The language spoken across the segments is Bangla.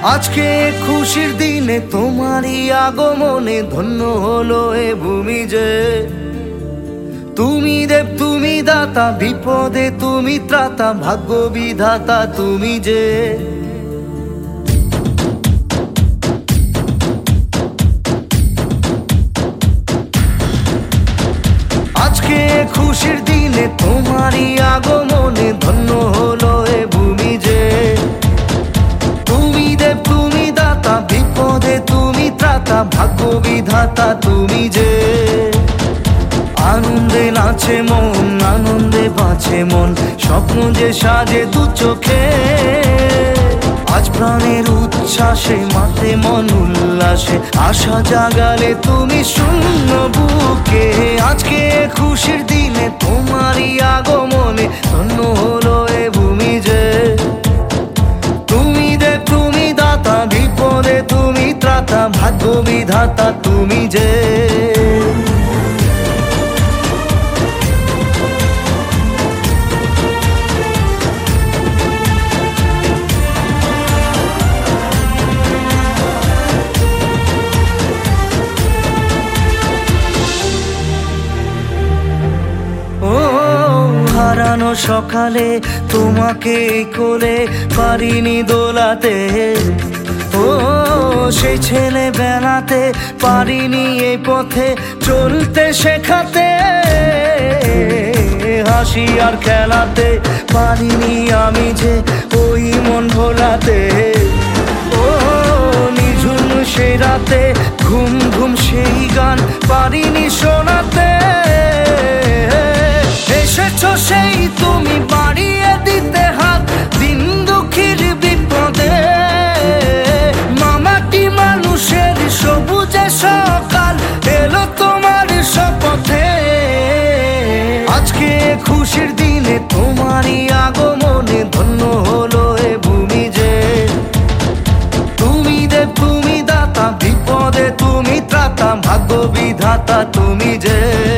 আজকে খুশির দিনে তোমারই আগমনে ধন্য হলো এ ভূমি যে। তুমি দেব তুমি দাতা, বিপদে তুমি ত্রাতা, ভাগ্য বিধাতা তুমি যে। আজকে খুশির দিনে তোমারই আগমনে ধন্য হলো এ ভূমি যে। তুমি দেব তুমি দাতা, বিপদে তুমি ত্রাতা, ভাগ্য বিধাতা তুমি যে। আনন্দে নাচে মন, আনন্দে বাঁচে মন, স্বপ্ন যে সাজে দু চোখে। আজ প্রাণের উচ্ছ্বাসে মাতে মন উল্লাসে, আশা জাগালে তুমি শূন্য বুকে। আজকে খুশির দিনে তোমারই আগমনে ধন্য হলো এ ভূমি যে। তুমি দেব তুমি দাতা, বিপদে তুমি ত্রাতা, ভাগ্য বিধাতা তুমি যে। হারানো সকালে তোমাকে কোলে পারিনি দোলাতে, ও সেই ছেলে বেলাতে পারিনি এই পথে চলতে শেখাতে। হাসি আর খেলাতে পারিনি আমি যে ওই মন ভোলাতে। ও নিঝুম সেই রাতে ঘুম ঘুম সেই গান পারিনি শোনাতে। এসেছো সেই তুমি বাড়িয়ে দিতে হাত দিন দুঃখীর বিপদে। মামাটি মানুষের সবুজে সকাল এলো তোমার শপথে। আজকে খুশির দিনে তোমারই আগমনে ধন্য হলো এ ভূমি যে। তুমি দেব তুমি দাতা, বিপদে তুমি ত্রাতা, ভাগ্য বিধাতা তুমি যে।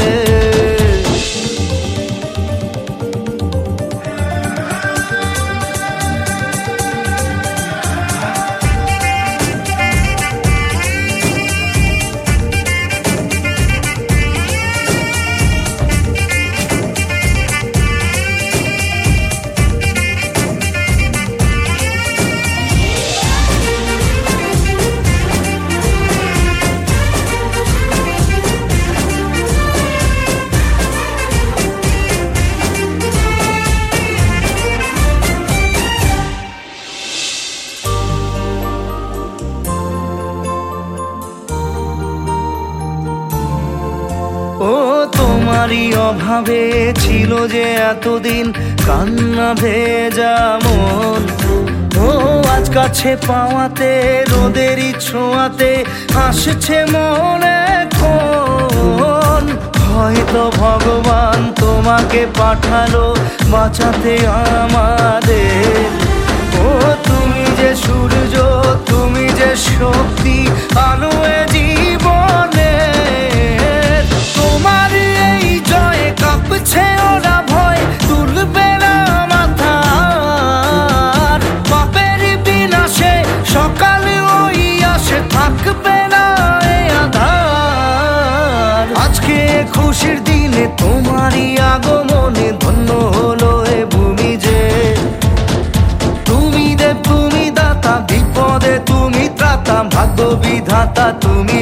ও তোমারই অভাবে ছিল যে এতদিন কান্না ভেজা মন। ও আজ কাছে পাওয়াতে রোদেরই ছোঁয়াতে আসছে মনে কোন। হয়তো ভগবান তোমাকে পাঠালো বাঁচাতে আমাদের। ও তুমি যে সূর্য, তুমি যে শক্তি, আলো এ জীবনে। তোমার এই জয়ে কাঁপছে ওরা ভয়, তুলবে না মাথা। পাপের বিনাশে সকালে ওই আসে, থাকবে না এ আধার। আজকে খুশির দিনে তোমারই আগমনে ধন্য হলো এ ভূমি যে। তুমি দেব তুমি দাতা, বিপদে তুমি ত্রাতা, ভাগ্য বিধাতা তুমি